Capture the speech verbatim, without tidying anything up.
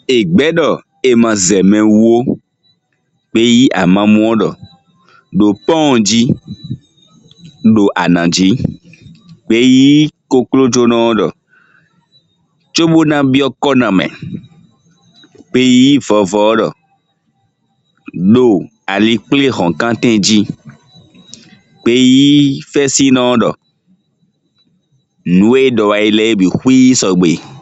Egbeɖɔ eme zemewuwo kpeyi amamuoɖɔ ɖo pɔ̃ɔ dzi ɖo anadzi kpeyi koklodzonɔɖɔ tsobona biɔ kɔname kpeyi vɔvɔɖɔ ɖo ali kple xɔ gãtɛ dzi kpeyi fesinɔɖɔ nue ɖɔwaile bi hui sɔgbe.